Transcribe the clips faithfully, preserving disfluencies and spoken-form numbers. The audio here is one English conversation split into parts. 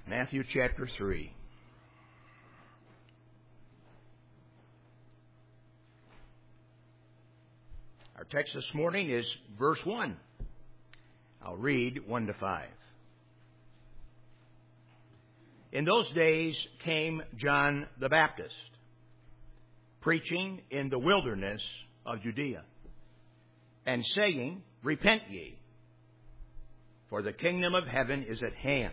Matthew chapter three. Our text this morning is verse one. I'll read one to five. In those days came John the Baptist, preaching in the wilderness of Judea, and saying, Repent ye, for the kingdom of heaven is at hand.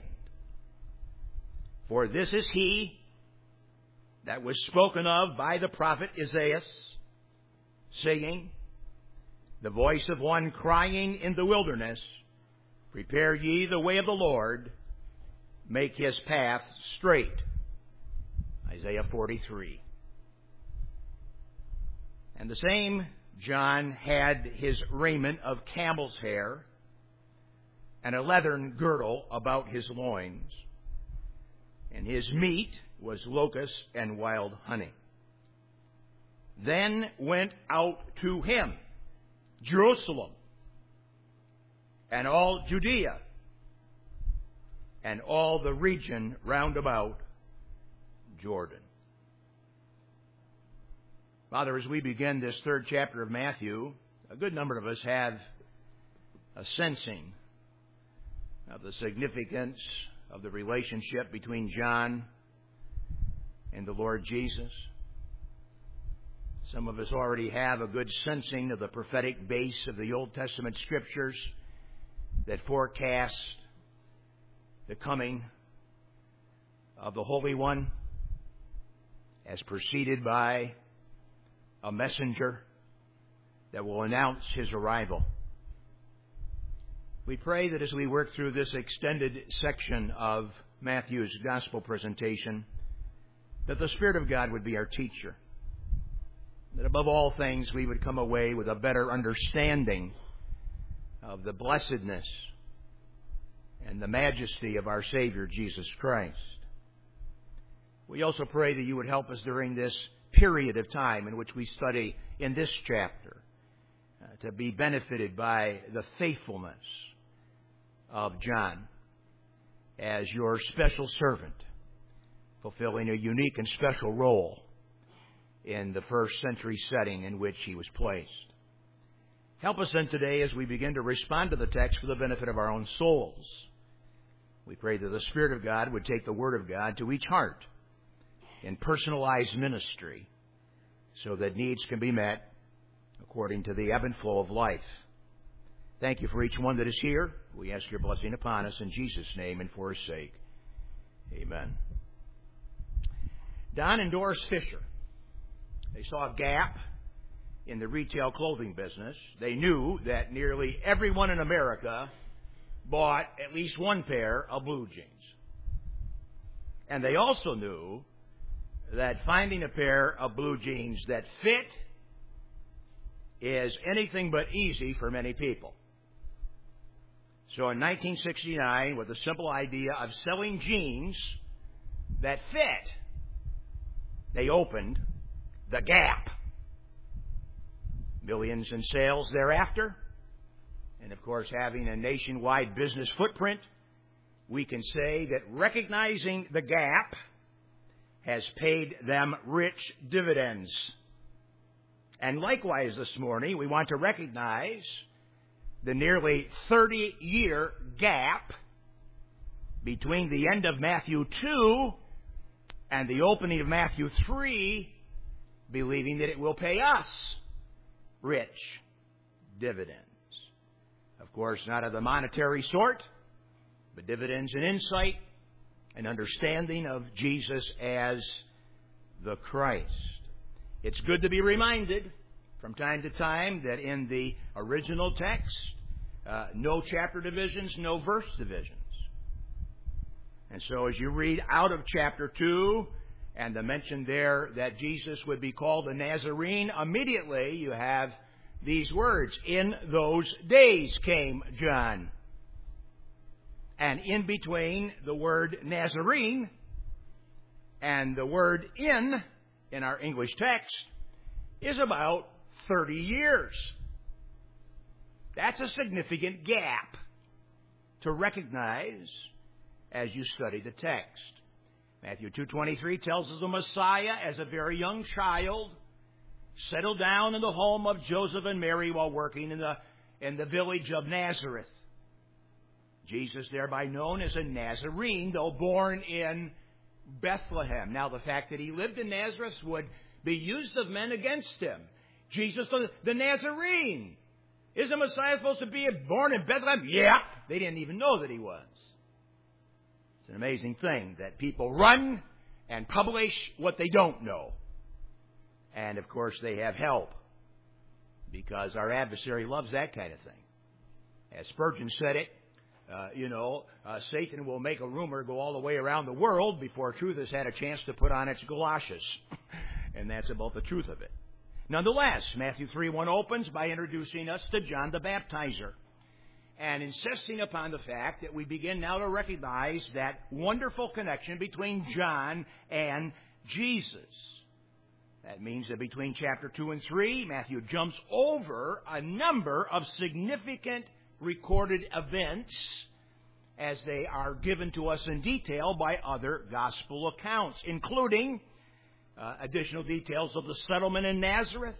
For this is he that was spoken of by the prophet Isaiah, saying, The voice of one crying in the wilderness, Prepare ye the way of the Lord, make his path straight. Isaiah forty-three. And the same John had his raiment of camel's hair, and a leathern girdle about his loins, and his meat was locust and wild honey. Then went out to him Jerusalem, and all Judea, and all the region round about Jordan. Father, as we begin this third chapter of Matthew, a good number of us have a sensing of the significance of the relationship between John and the Lord Jesus. Some of us already have a good sensing of the prophetic base of the Old Testament scriptures that forecast the coming of the Holy One as preceded by a messenger that will announce his arrival. We pray that as we work through this extended section of Matthew's gospel presentation, that the Spirit of God would be our teacher. That above all things we would come away with a better understanding of the blessedness and the majesty of our Savior, Jesus Christ. We also pray that you would help us during this period of time in which we study in this chapter uh, to be benefited by the faithfulness of John as your special servant, fulfilling a unique and special role in the first century setting in which he was placed. Help us then today as we begin to respond to the text for the benefit of our own souls. We pray that the Spirit of God would take the Word of God to each heart in personalized ministry so that needs can be met according to the ebb and flow of life. Thank you for each one that is here. We ask your blessing upon us in Jesus' name and for his sake. Amen. Don and Doris Fisher. They saw a gap in the retail clothing business. They knew that nearly everyone in America bought at least one pair of blue jeans. And they also knew that finding a pair of blue jeans that fit is anything but easy for many people. So in nineteen sixty-nine, with the simple idea of selling jeans that fit, they opened The Gap. Millions in sales thereafter. And of course, having a nationwide business footprint, we can say that recognizing The Gap has paid them rich dividends. And likewise this morning, we want to recognize the nearly thirty-year gap between the end of Matthew two and the opening of Matthew three, believing that it will pay us rich dividends. Of course, not of the monetary sort, but dividends in insight and understanding of Jesus as the Christ. It's good to be reminded from time to time that in the original text, uh, no chapter divisions, no verse divisions. And so as you read out of chapter two and the mention there that Jesus would be called a Nazarene, immediately you have these words, in those days came John. And in between the word Nazarene and the word in, in our English text, is about thirty years. That's a significant gap to recognize as you study the text. Matthew two twenty-three tells us the Messiah, as a very young child, settled down in the home of Joseph and Mary while working in the, in the village of Nazareth. Jesus, thereby known as a Nazarene, though born in Bethlehem. Now, the fact that he lived in Nazareth would be used of men against him. Jesus, the Nazarene. Is the Messiah supposed to be born in Bethlehem? Yeah. They didn't even know that he was. It's an amazing thing that people run and publish what they don't know. And, of course, they have help, because our adversary loves that kind of thing. As Spurgeon said it, uh, you know, uh, Satan will make a rumor go all the way around the world before truth has had a chance to put on its galoshes. And that's about the truth of it. Nonetheless, Matthew three one opens by introducing us to John the Baptizer and insisting upon the fact that we begin now to recognize that wonderful connection between John and Jesus. That means that between chapter two and three, Matthew jumps over a number of significant recorded events as they are given to us in detail by other gospel accounts, including uh, additional details of the settlement in Nazareth,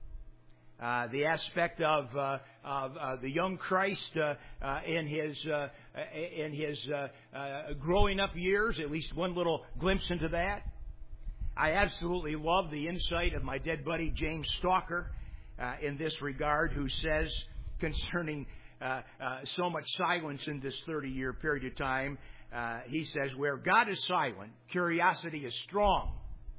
uh, the aspect of, uh, of uh, the young Christ uh, uh, in his uh, in his uh, uh, growing up years, at least one little glimpse into that. I absolutely love the insight of my dead buddy James Stalker uh, in this regard, who says concerning uh, uh, so much silence in this thirty-year period of time, uh, he says, where God is silent, curiosity is strong.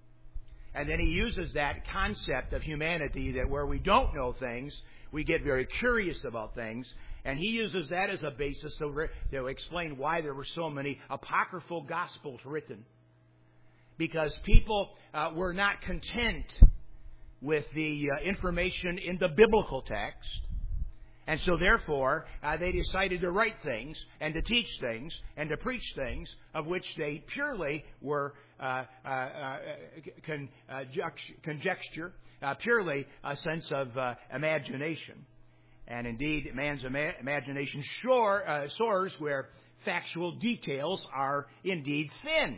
And then he uses that concept of humanity, that where we don't know things, we get very curious about things. And he uses that as a basis to, re- to explain why there were so many apocryphal gospels written. Because people uh, were not content with the uh, information in the biblical text. And so therefore, uh, they decided to write things and to teach things and to preach things of which they purely were uh, uh, uh, con- uh, conjecture, uh, purely a sense of uh, imagination. And indeed, man's ima- imagination shore, uh, soars where factual details are indeed thin.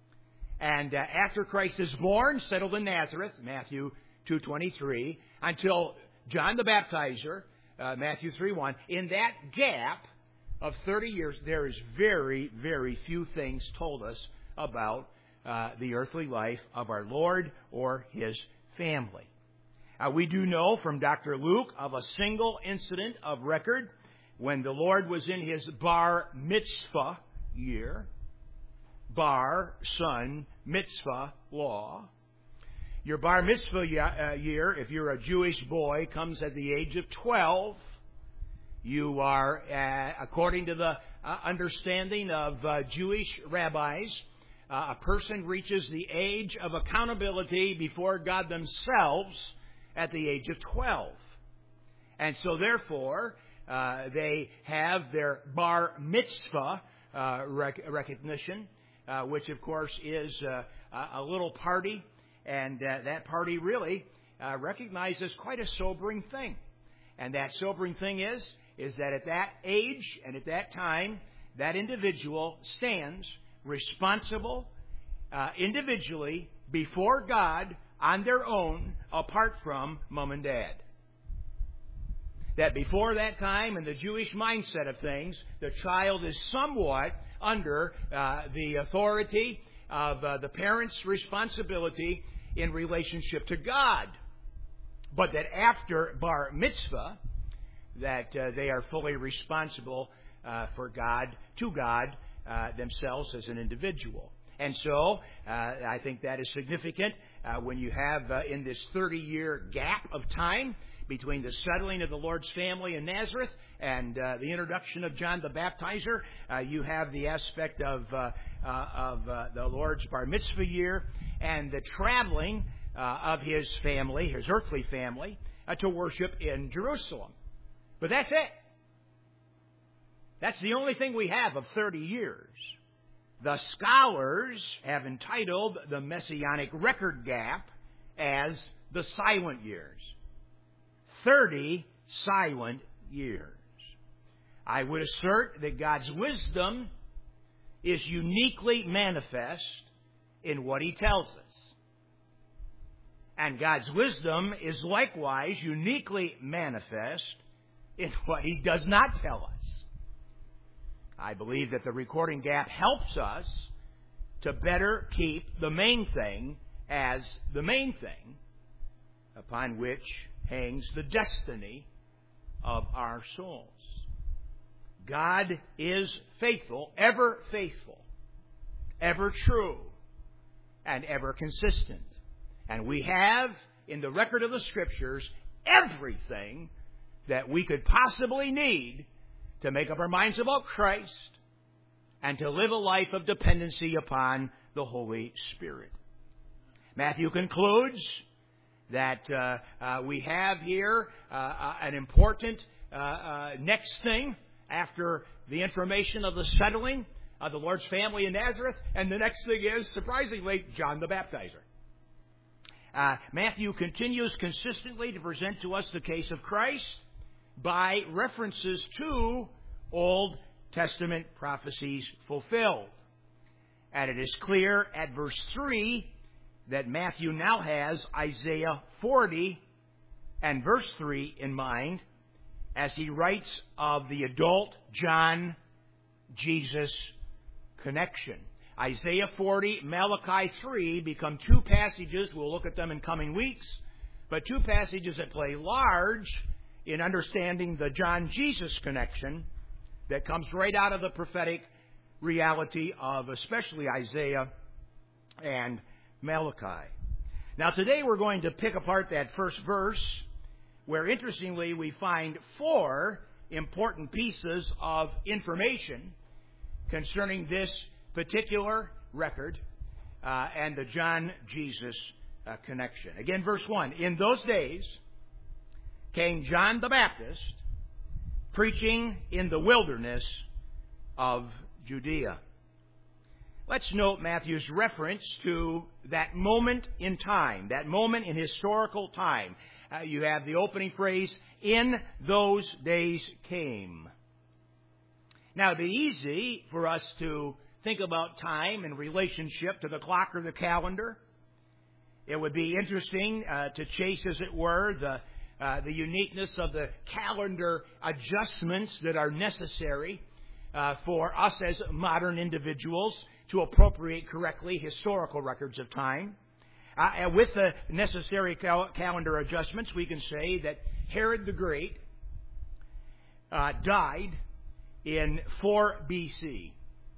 And uh, after Christ is born, settled in Nazareth, Matthew two twenty-three, until John the Baptizer, uh, Matthew three one, in that gap of thirty years, there is very, very few things told us about uh, the earthly life of our Lord or His family. Uh, we do know from Doctor Luke of a single incident of record when the Lord was in His bar mitzvah year. Bar, son, mitzvah, law. Your bar mitzvah year, if you're a Jewish boy, comes at the age of twelve. You are, uh, according to the uh, understanding of uh, Jewish rabbis, uh, a person reaches the age of accountability before God themselves at the age of twelve. And so therefore, uh, they have their bar mitzvah uh, rec- recognition. Uh, which, of course, is uh, a little party. And uh, that party really uh, recognizes quite a sobering thing. And that sobering thing is, is that at that age and at that time, that individual stands responsible uh, individually before God on their own, apart from mom and dad. That before that time, in the Jewish mindset of things, the child is somewhat under uh, the authority of uh, the parent's responsibility in relationship to God. But that after bar mitzvah, that uh, they are fully responsible uh, for God, to God, uh, themselves as an individual. And so, uh, I think that is significant uh, when you have uh, in this thirty-year gap of time between the settling of the Lord's family in Nazareth and uh, the introduction of John the Baptizer, uh, you have the aspect of uh, uh, of uh, the Lord's bar mitzvah year and the traveling uh, of His family, His earthly family, uh, to worship in Jerusalem. But that's it. That's the only thing we have of thirty years. The scholars have entitled the Messianic record gap as the silent years. Thirty silent years. I would assert that God's wisdom is uniquely manifest in what He tells us. And God's wisdom is likewise uniquely manifest in what He does not tell us. I believe that the recording gap helps us to better keep the main thing as the main thing upon which hangs the destiny of our souls. God is faithful, ever faithful, ever true, and ever consistent. And we have, in the record of the Scriptures, everything that we could possibly need to make up our minds about Christ and to live a life of dependency upon the Holy Spirit. Matthew concludes that uh, uh, we have here uh, uh, an important uh, uh, next thing after the information of the settling of the Lord's family in Nazareth. And the next thing is, surprisingly, John the Baptizer. Uh, Matthew continues consistently to present to us the case of Christ by references to Old Testament prophecies fulfilled. And it is clear at verse three that Matthew now has Isaiah forty and verse three in mind as he writes of the adult John Jesus connection. Isaiah forty, Malachi three become two passages. We'll look at them in coming weeks. But two passages that play large in understanding the John Jesus connection that comes right out of the prophetic reality of especially Isaiah and Malachi. Now today we're going to pick apart that first verse where interestingly we find four important pieces of information concerning this particular record uh, and the John Jesus uh, connection. Again, verse one. In those days came John the Baptist preaching in the wilderness of Judea. Let's note Matthew's reference to that moment in time, that moment in historical time. Uh, you have the opening phrase, in those days came. Now, it'd be easy for us to think about time in relationship to the clock or the calendar. It would be interesting uh, to chase, as it were, the uh, the uniqueness of the calendar adjustments that are necessary uh, for us as modern individuals to appropriate correctly historical records of time. Uh, and with the necessary cal- calendar adjustments, we can say that Herod the Great uh, died in four B C.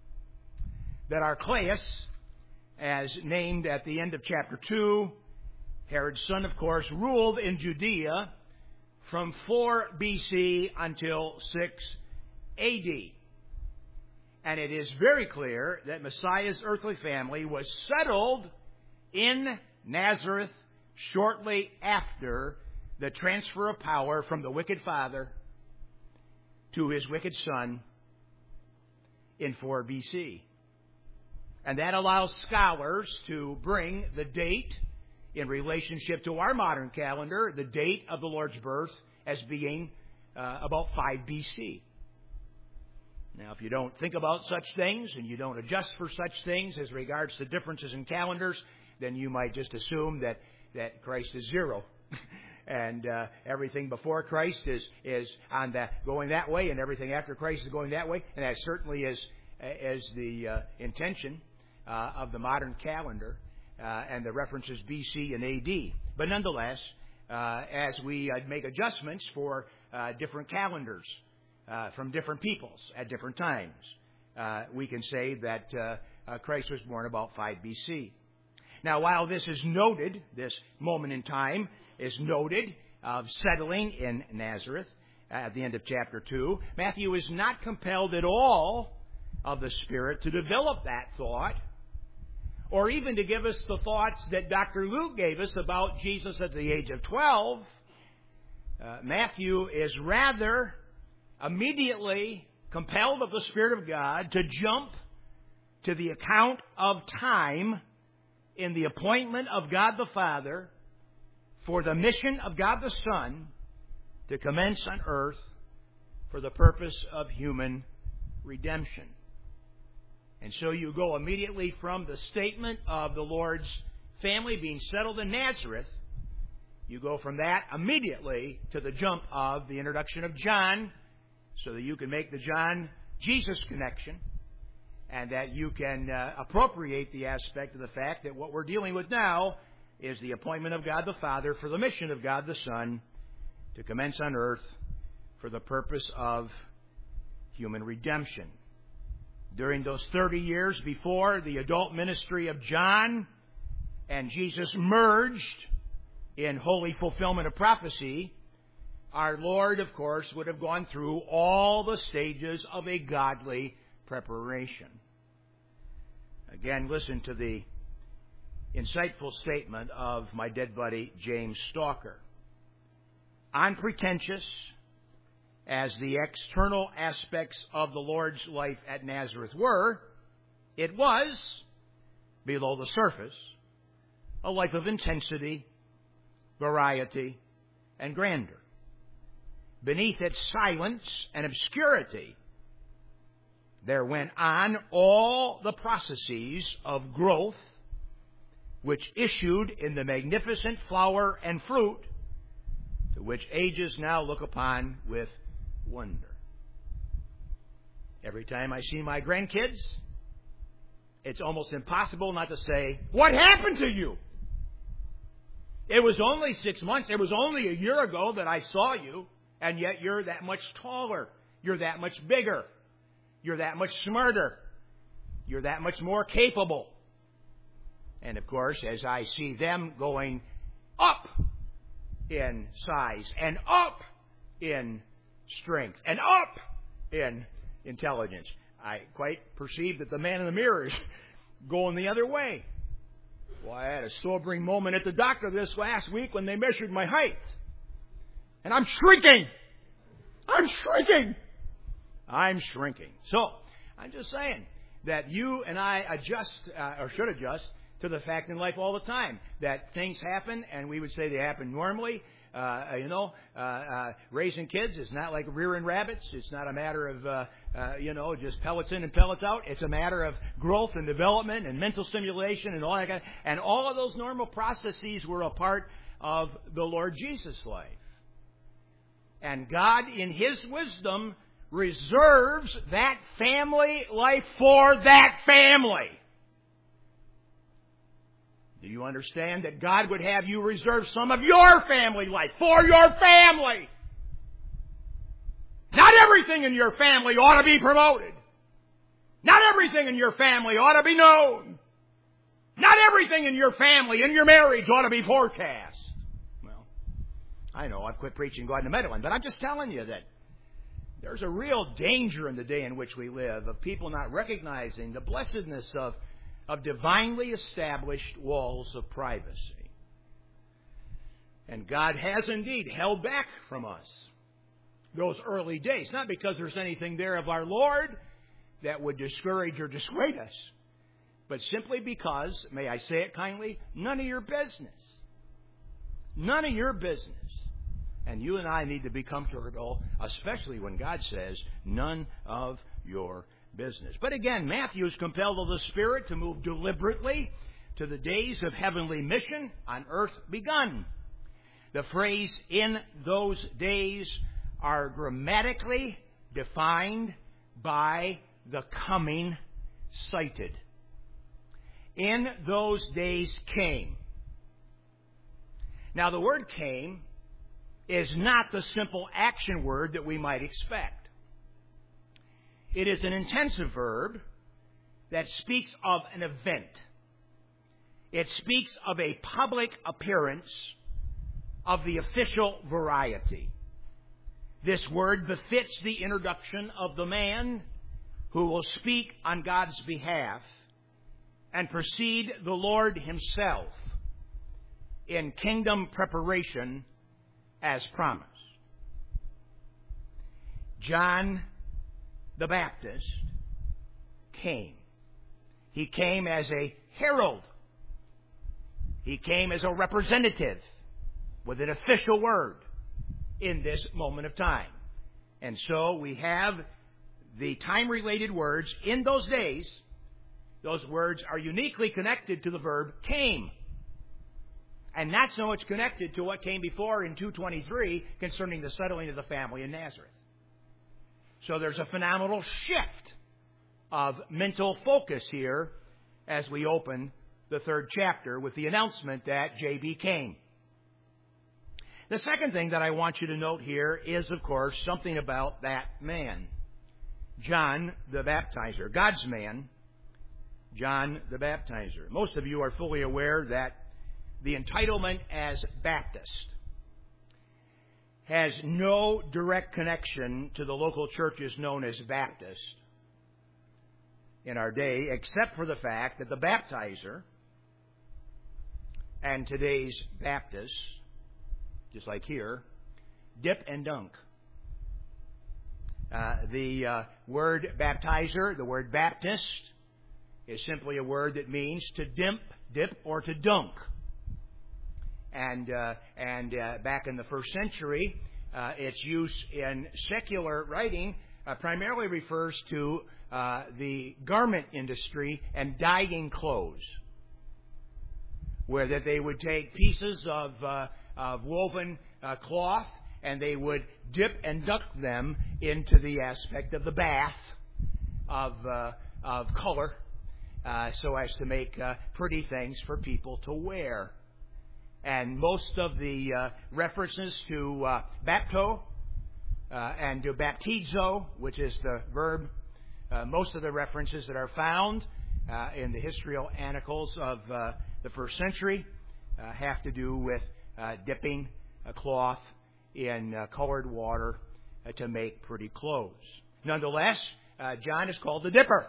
That Archelaus, as named at the end of chapter two, Herod's son, of course, ruled in Judea from four B C until six A D. And it is very clear that Messiah's earthly family was settled in Nazareth shortly after the transfer of power from the wicked father to his wicked son in four B C. And that allows scholars to bring the date in relationship to our modern calendar, the date of the Lord's birth, as being uh, about five B C. Now, if you don't think about such things and you don't adjust for such things as regards to differences in calendars, then you might just assume that, that Christ is zero. and uh, everything before Christ is, is on that, going that way, and everything after Christ is going that way. And that certainly is, is the uh, intention uh, of the modern calendar. Uh, and the references B C and A D. But nonetheless, uh, as we uh, make adjustments for uh, different calendars uh, from different peoples at different times, uh, we can say that uh, uh, Christ was born about five B C. Now, while this is noted, this moment in time is noted of settling in Nazareth at the end of chapter two, Matthew is not compelled at all of the Spirit to develop that thought, or even to give us the thoughts that Doctor Luke gave us about Jesus at the age of twelve. Uh, Matthew is rather immediately compelled of the Spirit of God to jump to the account of time in the appointment of God the Father for the mission of God the Son to commence on earth for the purpose of human redemption. And so you go immediately from the statement of the Lord's family being settled in Nazareth, you go from that immediately to the jump of the introduction of John, so that you can make the John-Jesus connection, and that you can uh, appropriate the aspect of the fact that what we're dealing with now is the appointment of God the Father for the mission of God the Son to commence on earth for the purpose of human redemption. During those thirty years before the adult ministry of John and Jesus merged in holy fulfillment of prophecy, our Lord, of course, would have gone through all the stages of a godly preparation. Again, listen to the insightful statement of my dead buddy James Stalker. Unpretentious as the external aspects of the Lord's life at Nazareth were, it was, below the surface, a life of intensity, variety, and grandeur. Beneath its silence and obscurity, there went on all the processes of growth which issued in the magnificent flower and fruit to which ages now look upon with wonder. Every time I see my grandkids, it's almost impossible not to say, "What happened to you? It was only six months, it was only a year ago that I saw you, and yet you're that much taller, you're that much bigger, you're that much smarter, you're that much more capable." And of course, as I see them going up in size and up in strength and up in intelligence, I quite perceive that the man in the mirror is going the other way. Well, I had a sobering moment at the doctor this last week when they measured my height. And I'm shrinking. I'm shrinking. I'm shrinking. So, I'm just saying that you and I adjust, uh, or should adjust, to the fact in life all the time that things happen, and we would say they happen normally. Uh, you know, uh, uh, raising kids is not like rearing rabbits. It's not a matter of, uh, uh, you know, just pellets in and pellets out. It's a matter of growth and development and mental stimulation and all that kind of, and all of those normal processes were a part of the Lord Jesus' life. And God, in His wisdom, reserves that family life for that family. Do you understand that God would have you reserve some of your family life for your family? Not everything in your family ought to be promoted. Not everything in your family ought to be known. Not everything in your family, in your marriage, ought to be forecast. Well, I know I've quit preaching God to meddling, but I'm just telling you that there's a real danger in the day in which we live of people not recognizing the blessedness of of divinely established walls of privacy. And God has indeed held back from us those early days, not because there's anything there of our Lord that would discourage or dissuade us, but simply because, may I say it kindly, none of your business. None of your business. And you and I need to be comfortable, especially when God says, none of your business. But again, Matthew is compelled of the Spirit to move deliberately to the days of heavenly mission on earth begun. The phrase, "in those days," are grammatically defined by the coming cited. In those days came. Now, the word came is not the simple action word that we might expect. It is an intensive verb that speaks of an event. It speaks of a public appearance of the official variety. This word befits the introduction of the man who will speak on God's behalf and precede the Lord Himself in kingdom preparation as promised. John the Baptist came. He came as a herald. He came as a representative with an official word in this moment of time. And so we have the time-related words, "in those days," those words are uniquely connected to the verb came, and not so much connected to what came before in two twenty-three concerning the settling of the family in Nazareth. So there's a phenomenal shift of mental focus here as we open the third chapter with the announcement that J B came. The second thing that I want you to note here is, of course, something about that man, John the Baptizer, God's man, John the Baptizer. Most of you are fully aware that the entitlement as Baptist has no direct connection to the local churches known as Baptist in our day, except for the fact that the baptizer and today's Baptists, just like here, dip and dunk. Uh, the uh, word baptizer, the word Baptist, is simply a word that means to dip, dip or to dunk. And uh, and uh, back in the first century, uh, its use in secular writing uh, primarily refers to uh, the garment industry and dyeing clothes, where that they would take pieces of, uh, of woven uh, cloth and they would dip and dunk them into the aspect of the bath of uh, of color, uh, so as to make uh, pretty things for people to wear. And most of the uh, references to uh, bapto uh, and to baptizo, which is the verb, uh, most of the references that are found uh, in the historical annals of uh, the first century uh, have to do with uh, dipping a cloth in uh, colored water uh, to make pretty clothes. Nonetheless, uh, John is called the dipper,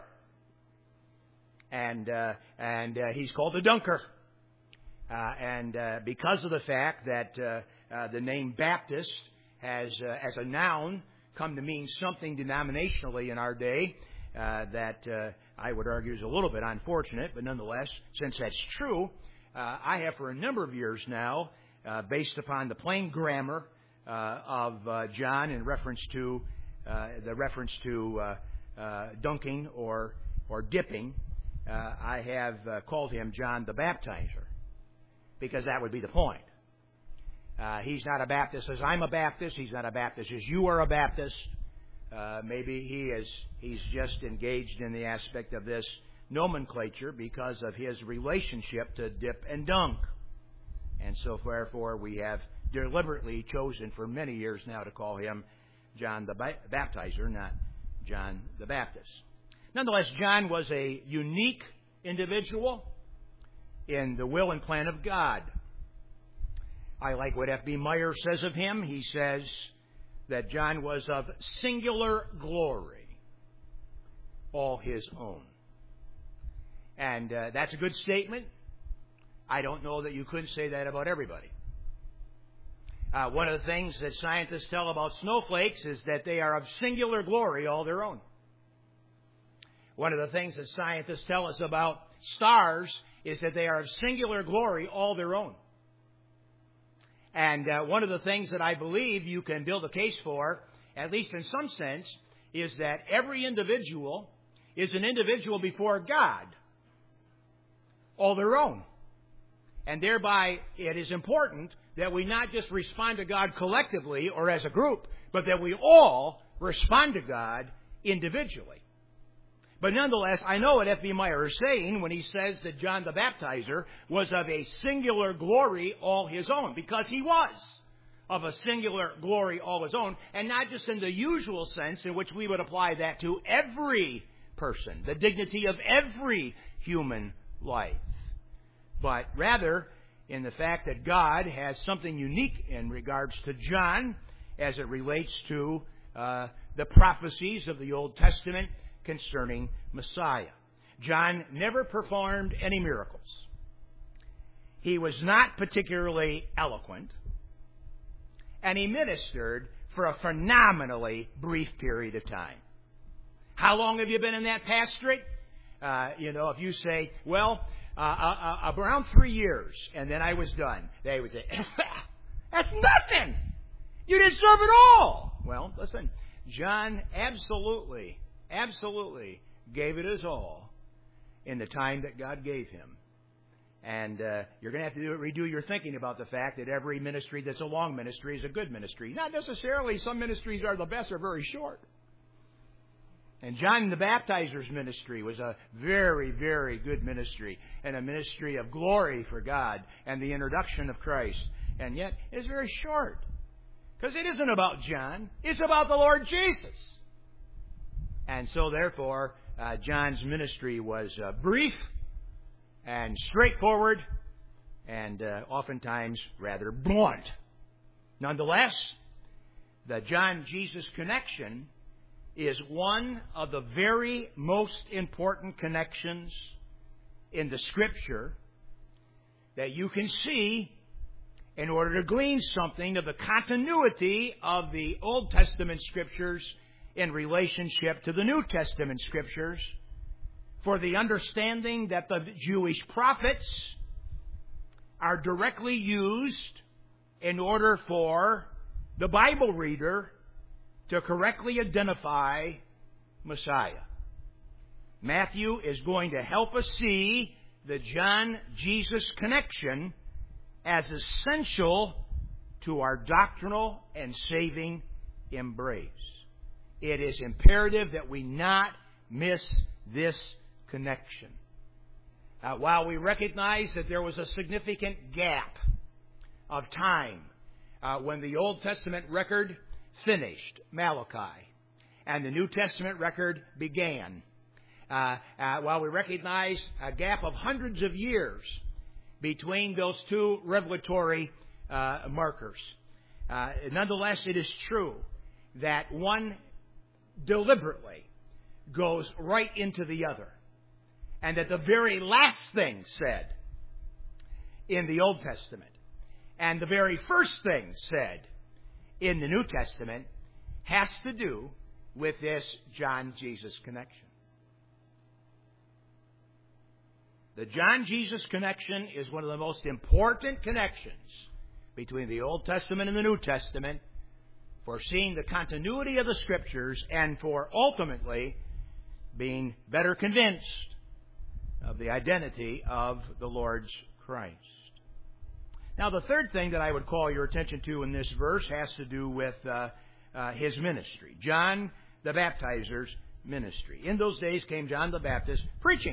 and uh, and uh, he's called the dunker. Uh, and uh, because of the fact that uh, uh, the name Baptist has, uh, as a noun, come to mean something denominationally in our day, uh, that uh, I would argue is a little bit unfortunate, but nonetheless, since that's true, uh, I have for a number of years now, uh, based upon the plain grammar uh, of uh, John in reference to uh, the reference to uh, uh, dunking or or dipping, uh, I have uh, called him John the Baptizer, because that would be the point. Uh, he's not a Baptist as I'm a Baptist. He's not a Baptist as you are a Baptist. Uh, maybe he is. He's just engaged in the aspect of this nomenclature because of his relationship to dip and dunk. And so therefore we have deliberately chosen for many years now to call him John the Baptizer, not John the Baptist. Nonetheless, John was a unique individual in the will and plan of God. I like what F B Meyer says of him. He says that John was of singular glory, all his own. And uh, that's a good statement. I don't know that you could say that about everybody. Uh, one of the things that scientists tell about snowflakes is that they are of singular glory, all their own. One of the things that scientists tell us about stars is that they are of singular glory, all their own. And uh, one of the things that I believe you can build a case for, at least in some sense, is that every individual is an individual before God, all their own. And thereby it is important that we not just respond to God collectively or as a group, but that we all respond to God individually. But nonetheless, I know what F B Meyer is saying when he says that John the Baptizer was of a singular glory all his own, because he was of a singular glory all his own, and not just in the usual sense in which we would apply that to every person, the dignity of every human life, but rather in the fact that God has something unique in regards to John as it relates to uh, the prophecies of the Old Testament concerning Messiah. John never performed any miracles. He was not particularly eloquent, and he ministered for a phenomenally brief period of time. How long have you been in that pastorate? Uh, you know, if you say, well, uh, uh, uh, around three years, and then I was done, they would say, that's nothing. You didn't serve at all. Well, listen, John absolutely Absolutely gave it his all in the time that God gave him. And uh, you're going to have to do, redo your thinking about the fact that every ministry that's a long ministry is a good ministry. Not necessarily. Some ministries are the best, are very short. And John the Baptizer's ministry was a very, very good ministry, and a ministry of glory for God and the introduction of Christ. And yet, it's very short. Because it isn't about John. It's about the Lord Jesus. And so, therefore, uh, John's ministry was uh, brief and straightforward, and uh, oftentimes rather blunt. Nonetheless, the John-Jesus connection is one of the very most important connections in the Scripture that you can see in order to glean something of the continuity of the Old Testament Scriptures in relationship to the New Testament Scriptures, for the understanding that the Jewish prophets are directly used in order for the Bible reader to correctly identify Messiah. Matthew is going to help us see the John-Jesus connection as essential to our doctrinal and saving embrace. It is imperative that we not miss this connection. Uh, while we recognize that there was a significant gap of time uh, when the Old Testament record finished, Malachi, and the New Testament record began, uh, uh, while we recognize a gap of hundreds of years between those two revelatory uh, markers, uh, nonetheless, it is true that one deliberately goes right into the other. And that the very last thing said in the Old Testament and the very first thing said in the New Testament has to do with this John-Jesus connection. The John-Jesus connection is one of the most important connections between the Old Testament and the New Testament for seeing the continuity of the Scriptures and for ultimately being better convinced of the identity of the Lord's Christ. Now, the third thing that I would call your attention to in this verse has to do with uh, uh, his ministry. John the Baptizer's ministry. In those days came John the Baptist preaching.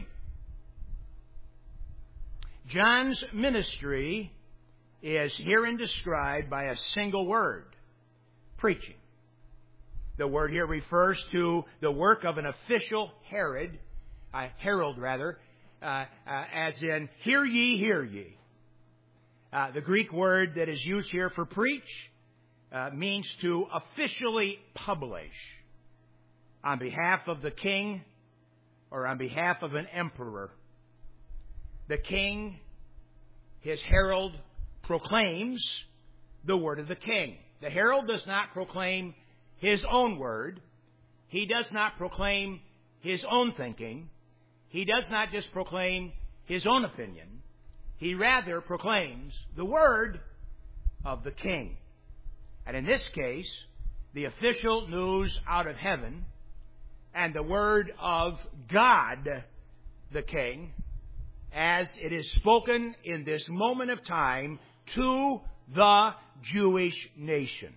John's ministry is herein described by a single word, preaching. The word here refers to the work of an official Herod, uh, herald rather, Uh, uh, as in, hear ye, hear ye. Uh, the Greek word that is used here for preach uh, means to officially publish on behalf of the king or on behalf of an emperor. The king, his herald, proclaims the word of the king. The herald does not proclaim his own word. He does not proclaim his own thinking. He does not just proclaim his own opinion. He rather proclaims the word of the king. And in this case, the official news out of heaven and the word of God, the king, as it is spoken in this moment of time to the Jewish nation.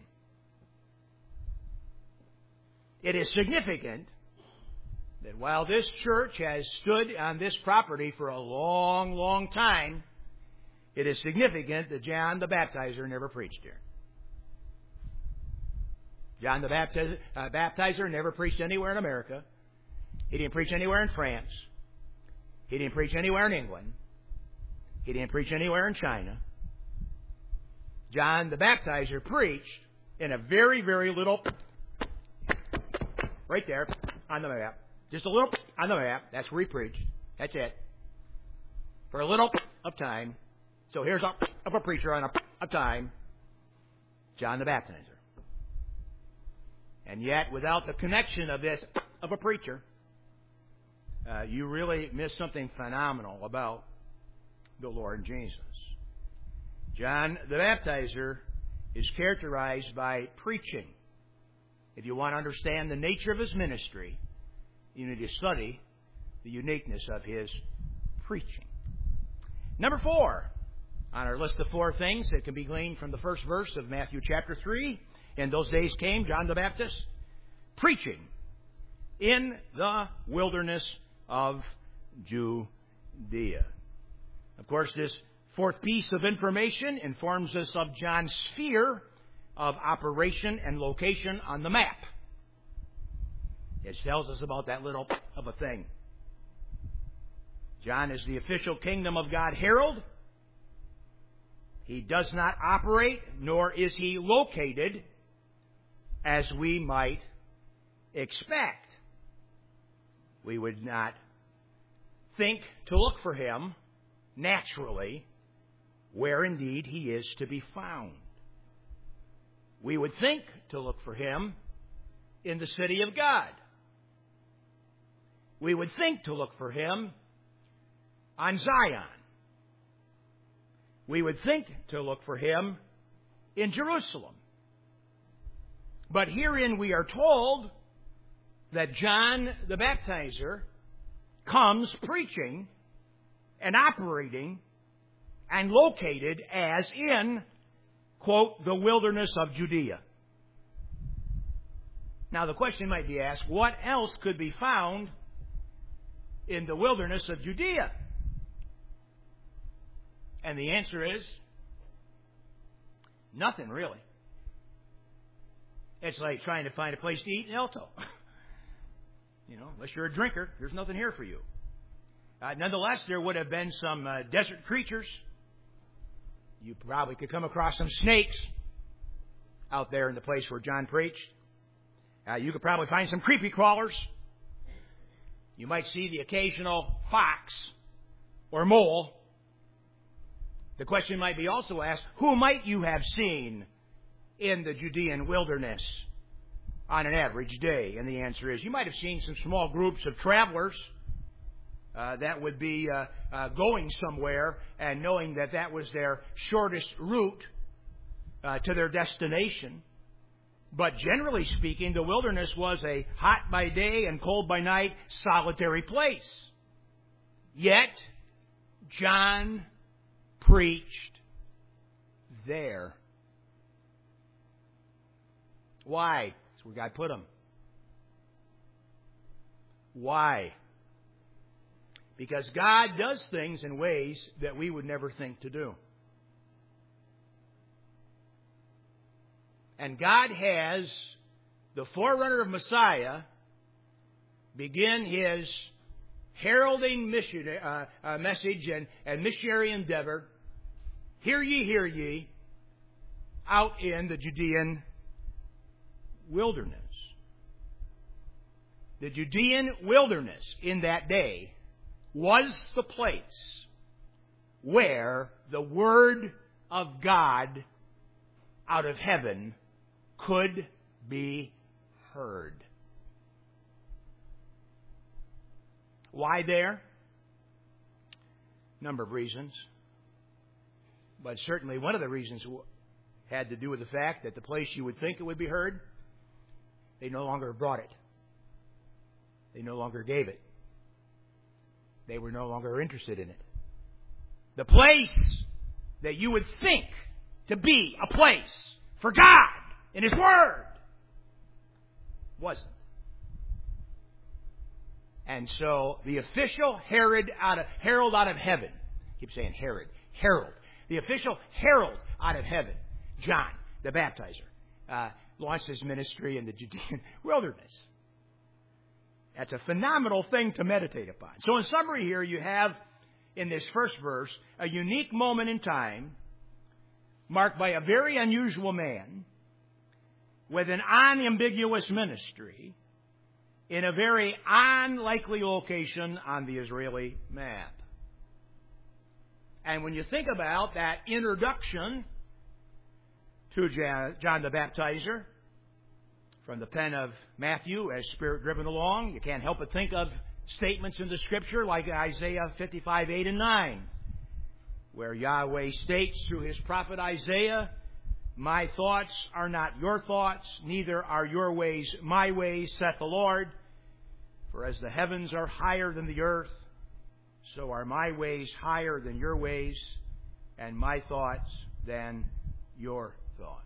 It is significant that while this church has stood on this property for a long, long time, it is significant that John the Baptizer never preached here. John the Baptizer, uh, Baptizer never preached anywhere in America. He didn't preach anywhere in France. He didn't preach anywhere in England. He didn't preach anywhere in China. John the Baptizer preached in a very, very little, right there on the map. Just a little on the map. That's where he preached. That's it. For a little of time. So here's a, of a preacher on a of time. John the Baptizer. And yet, without the connection of this of a preacher, uh, you really miss something phenomenal about the Lord Jesus. John the Baptizer is characterized by preaching. If you want to understand the nature of his ministry, you need to study the uniqueness of his preaching. Number four, on our list of four things that can be gleaned from the first verse of Matthew chapter three, in those days came John the Baptist preaching in the wilderness of Judea. Of course, this fourth piece of information informs us of John's sphere of operation and location on the map. It tells us about that little of a thing. John is the official kingdom of God herald. He does not operate, nor is he located as we might expect. We would not think to look for him naturally where indeed he is to be found. We would think to look for him in the city of God. We would think to look for him on Zion. We would think to look for him in Jerusalem. But herein we are told that John the Baptizer comes preaching and operating and located as in, quote, the wilderness of Judea. Now the question might be asked, what else could be found in the wilderness of Judea? And the answer is nothing, really. It's like trying to find a place to eat in Elto. You know, unless you're a drinker, there's nothing here for you. Uh, nonetheless, there would have been some uh, desert creatures. You probably could come across some snakes out there in the place where John preached. Uh, you could probably find some creepy crawlers. You might see the occasional fox or mole. The question might be also asked, who might you have seen in the Judean wilderness on an average day? And the answer is, you might have seen some small groups of travelers uh, that would be uh, uh, going somewhere and knowing that that was their shortest route uh, to their destination. But generally speaking, the wilderness was a hot by day and cold by night solitary place. Yet, John preached there. Why? That's where God put him. Why? Because God does things in ways that we would never think to do. And God has the forerunner of Messiah begin his heralding mission, uh, uh, message and, and missionary endeavor. Hear ye, hear ye, out in the Judean wilderness. The Judean wilderness in that day was the place where the Word of God out of heaven could be heard. Why there? Number of reasons. But certainly one of the reasons had to do with the fact that the place you would think it would be heard, they no longer brought it. They no longer gave it. They were no longer interested in it. The place that you would think to be a place for God in His Word wasn't. And so the official Herod out of, herald out of heaven, I keep saying Herod, herald, the official herald out of heaven, John the Baptizer, uh, launched his ministry in the Judean wilderness. That's a phenomenal thing to meditate upon. So in summary here, you have in this first verse a unique moment in time marked by a very unusual man with an unambiguous ministry in a very unlikely location on the Israeli map. And when you think about that introduction to John the Baptizer from the pen of Matthew as Spirit driven along, you can't help but think of statements in the Scripture like Isaiah fifty-five, eight and nine, where Yahweh states through His prophet Isaiah, "My thoughts are not your thoughts, neither are your ways my ways, saith the Lord. For as the heavens are higher than the earth, so are my ways higher than your ways, and my thoughts than your thoughts.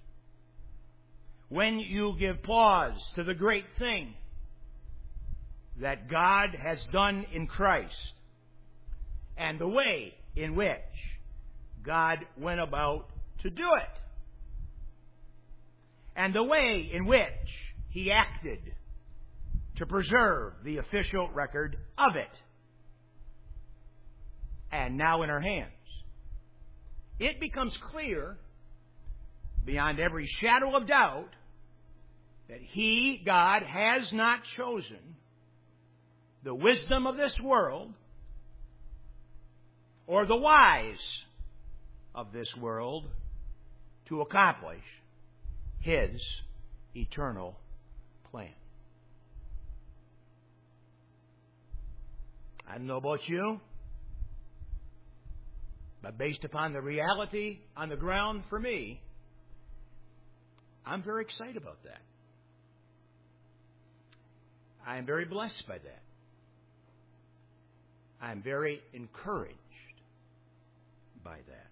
When you give pause to the great thing that God has done in Christ, and the way in which God went about to do it, and the way in which He acted to preserve the official record of it, and now in our hands, it becomes clear beyond every shadow of doubt that He, God, has not chosen the wisdom of this world or the wise of this world to accomplish His eternal plan. I don't know about you, but based upon the reality on the ground for me, I'm very excited about that. I am very blessed by that. I'm very encouraged by that.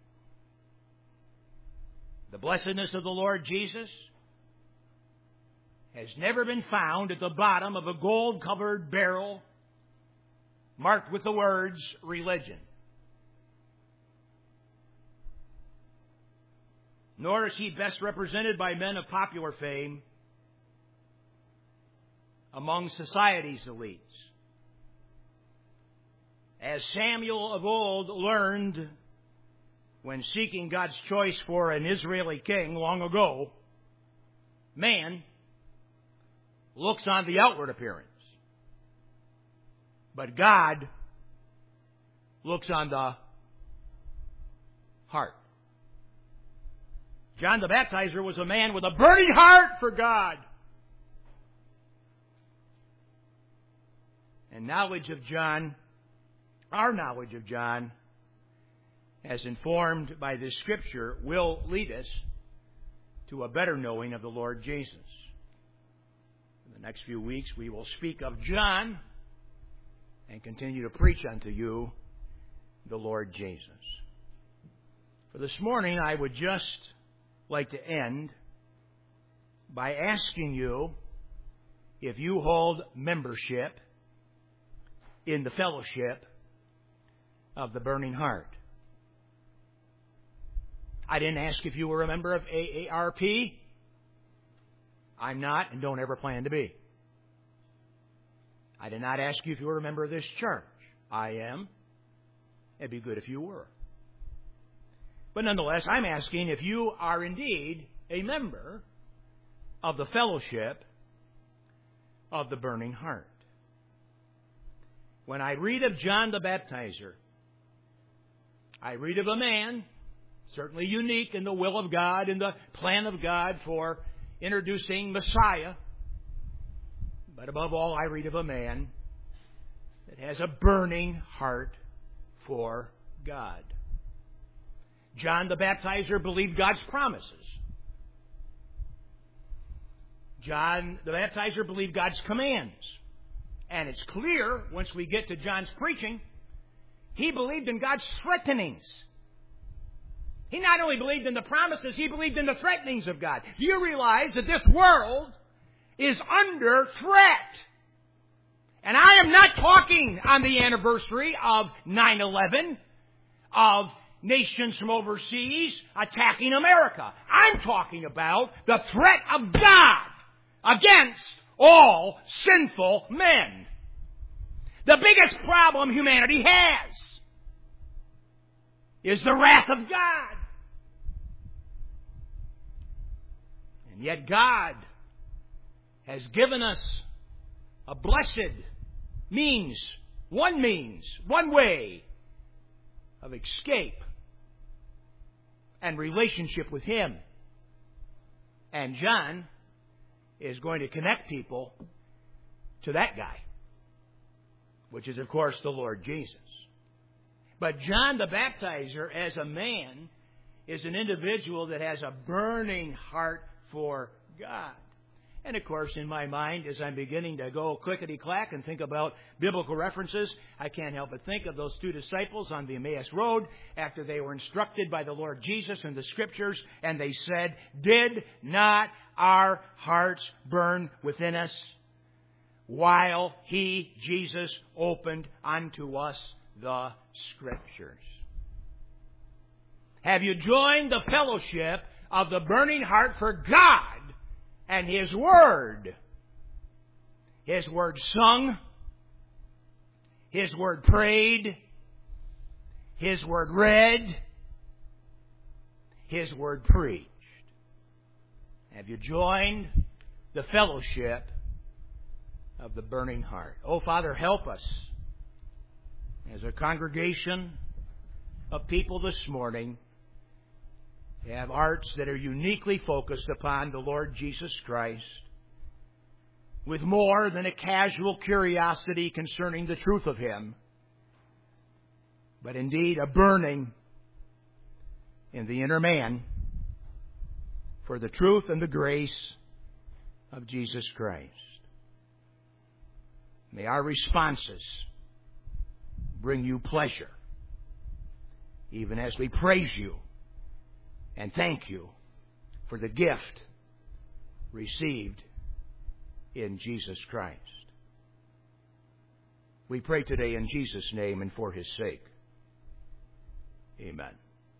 The blessedness of the Lord Jesus has never been found at the bottom of a gold-covered barrel marked with the words religion. Nor is He best represented by men of popular fame among society's elites. As Samuel of old learned when seeking God's choice for an Israeli king long ago, man looks on the outward appearance, but God looks on the heart. John the Baptizer was a man with a burning heart for God. And knowledge of John, our knowledge of John, as informed by this Scripture, will lead us to a better knowing of the Lord Jesus. In the next few weeks, we will speak of John and continue to preach unto you the Lord Jesus. For this morning, I would just like to end by asking you if you hold membership in the fellowship of the Burning Heart. I didn't ask if you were a member of A A R P. I'm not and don't ever plan to be. I did not ask you if you were a member of this church. I am. It'd be good if you were. But nonetheless, I'm asking if you are indeed a member of the fellowship of the Burning Heart. When I read of John the Baptizer, I read of a man certainly unique in the will of God, in the plan of God for introducing Messiah. But above all, I read of a man that has a burning heart for God. John the Baptizer believed God's promises. John the Baptizer believed God's commands. And it's clear, once we get to John's preaching, he believed in God's threatenings. He not only believed in the promises, he believed in the threatenings of God. Do you realize that this world is under threat? And I am not talking on the anniversary of nine eleven, of nations from overseas attacking America. I'm talking about the threat of God against all sinful men. The biggest problem humanity has is the wrath of God. And yet God has given us a blessed means, one means, one way of escape and relationship with Him. And John is going to connect people to that guy, which is, of course, the Lord Jesus. But John the Baptizer, as a man, is an individual that has a burning heart for God. And, of course, in my mind, as I'm beginning to go clickety-clack and think about biblical references, I can't help but think of those two disciples on the Emmaus Road after they were instructed by the Lord Jesus in the Scriptures, and they said, "Did not our hearts burn within us while He, Jesus, opened unto us the Scriptures?" Have you joined the fellowship of the burning heart for God and His Word? His Word sung, His Word prayed, His Word read, His Word preached. Have you joined the fellowship of the burning heart? Oh, Father, help us as a congregation of people this morning to have hearts that are uniquely focused upon the Lord Jesus Christ, with more than a casual curiosity concerning the truth of Him, but indeed a burning in the inner man for the truth and the grace of Jesus Christ. May our responses bring You pleasure, even as we praise You and thank You for the gift received in Jesus Christ. We pray today in Jesus' name and for His sake. Amen.